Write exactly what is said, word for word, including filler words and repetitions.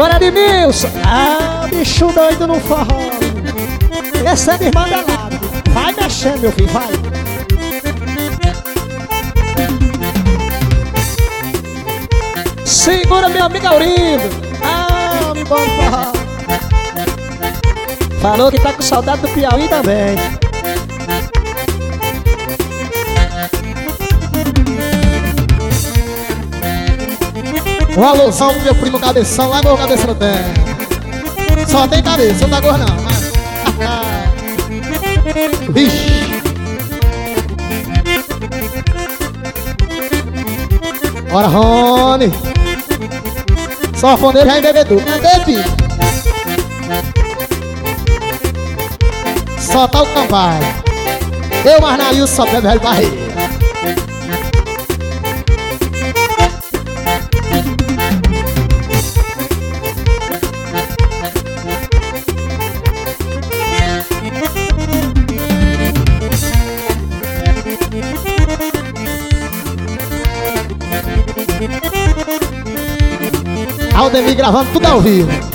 Bora de Nilson. Ah, bicho doido no forró. Essa é minha irmã Delado. Vai mexendo, meu filho, vai. Segura, meu amigo Aurindo. Ah, me bora no forró. Falou que tá com saudade do Piauí também. Um alusão pro meu primo Cabeção, lá meu cabeça não tem. Só tem cabeça, não tá gordo não. Mas... Vixe. Bora, Rony. Só fondeiro já embebedou. Cadê, filho? Só tá o Campai. Eu, Marnail, só bebe velho barreiro. Aldemir gravando tudo ao vivo.